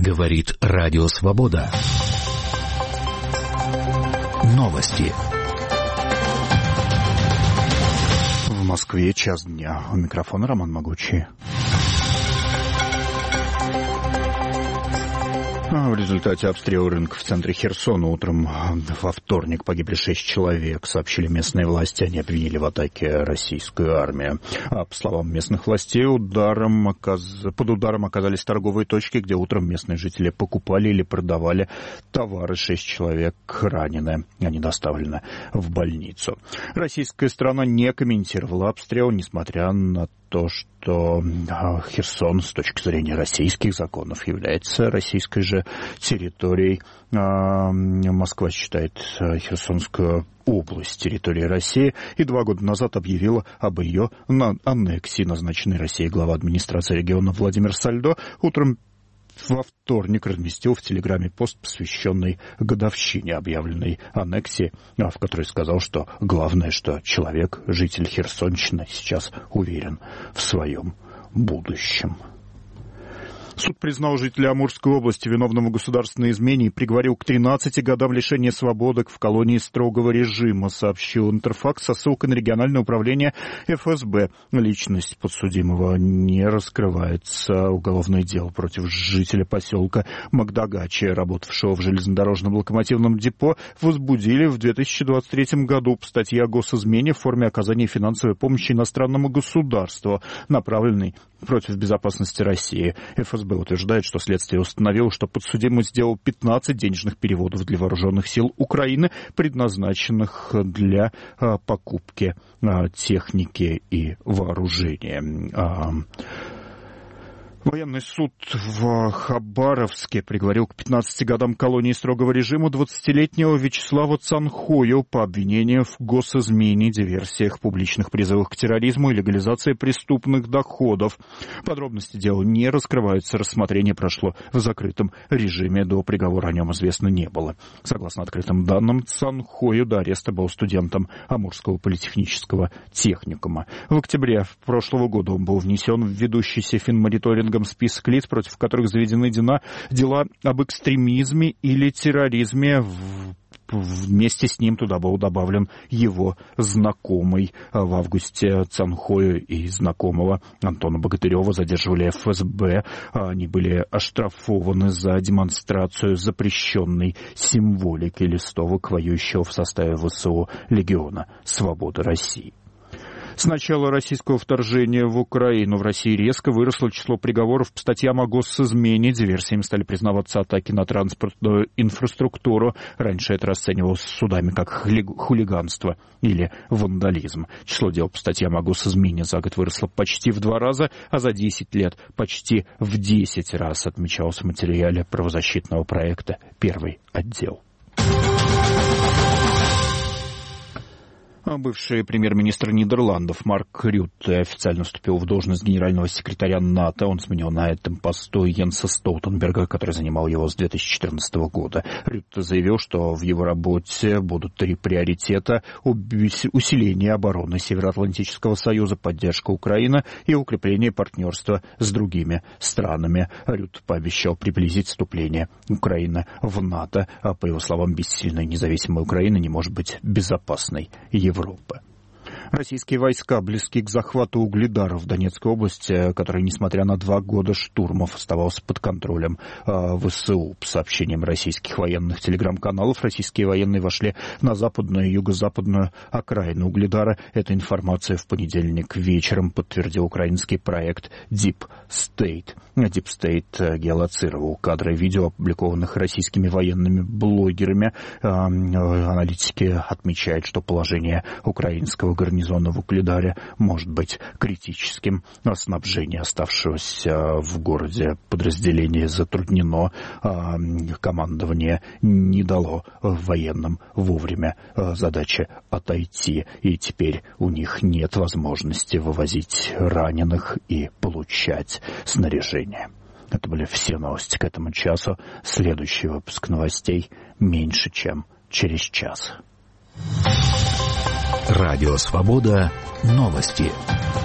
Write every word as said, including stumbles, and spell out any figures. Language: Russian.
Говорит Радио Свобода. Новости. В Москве час дня. У микрофона Роман Могучий. В результате обстрела рынка в центре Херсона утром во вторник погибли шесть человек, сообщили местные власти. Они обвинили в атаке российскую армию. А, по словам местных властей, ударом оказ... под ударом оказались торговые точки, где утром местные жители покупали или продавали товары. Шесть человек ранены. Они доставлены в больницу. Российская сторона не комментировала обстрел, несмотря на то, что Херсон с точки зрения российских законов является российской же территорией. Москва считает Херсонскую область территории России и два года назад объявила об ее аннексии. Назначенный Россией глава администрации региона Владимир Сальдо утром во вторник разместил в Телеграме пост, посвященный годовщине объявленной аннексии, в которой сказал, что главное, что человек, житель Херсонщины, сейчас уверен в своем будущем. Суд признал жителя Амурской области виновным в государственной измене и приговорил к тринадцати годам лишения свободы в колонии строгого режима, сообщил Интерфакс со ссылкой на региональное управление эф эс бэ. Личность подсудимого не раскрывается. Уголовное дело против жителя поселка Магдагачи, работавшего в железнодорожном локомотивном депо, возбудили в две тысячи двадцать третьем году по статье о госизмене в форме оказания финансовой помощи иностранному государству, направленной против безопасности России. эф эс бэ утверждает, что следствие установило, что подсудимый сделал пятнадцать денежных переводов для вооруженных сил Украины, предназначенных для а, покупки а, техники и вооружения. А, Военный суд в Хабаровске приговорил к пятнадцати годам колонии строгого режима двадцатилетнего Вячеслава Цанхою по обвинению в госизмене, диверсиях, публичных призывах к терроризму и легализации преступных доходов. Подробности дела не раскрываются. Рассмотрение прошло в закрытом режиме. До приговора о нем известно не было. Согласно открытым данным, Цанхою до ареста был студентом Амурского политехнического техникума. В октябре прошлого года он был внесен в ведущийся финмониторинг список лиц, против которых заведены дела об экстремизме или терроризме. Вместе с ним туда был добавлен его знакомый. В августе Цанхою и знакомого Антона Богатырева задерживали эф эс бэ. Они были оштрафованы за демонстрацию запрещенной символики листовок воюющего в составе вэ эс о Легиона Свободы России. С начала российского вторжения в Украину в России резко выросло число приговоров по статьям о госизмене. Диверсиями стали признаваться атаки на транспортную инфраструктуру. Раньше это расценивалось судами как хулиганство или вандализм. Число дел по статьям о госизмене за год выросло почти в два раза, а за десять лет почти в десять раз, отмечалось в материале правозащитного проекта «Первый отдел». Бывший премьер-министр Нидерландов Марк Рютте официально вступил в должность генерального секретаря НАТО. Он сменил на этом посту Йенса Столтенберга, который занимал его с две тысячи четырнадцатого года. Рютте заявил, что в его работе будут три приоритета: усиление обороны Североатлантического союза, поддержка Украины и укрепление партнерства с другими странами. Рютте пообещал приблизить вступление Украины в НАТО. А по его словам, без сильной независимой Украины не может быть безопасной Европы. Европы. Российские войска близки к захвату Угледара в Донецкой области, который, несмотря на два года штурмов, оставался под контролем э, вэ эс у. По сообщениям российских военных телеграм-каналов, российские военные вошли на западную и юго-западную окраину Угледара. Эту информацию в понедельник вечером подтвердил украинский проект Deep State. Deep State геолоцировал кадры видео, опубликованных российскими военными блогерами. Э, аналитики отмечают, что положение украинского гарнизона в Угледаре может быть критическим. Снабжение оставшегося в городе подразделения затруднено. Командование не дало военным вовремя задачи отойти, и теперь у них нет возможности вывозить раненых и получать снаряжение. Это были все новости к этому часу. Следующий выпуск новостей меньше, чем через час. Радио Свобода. Новости.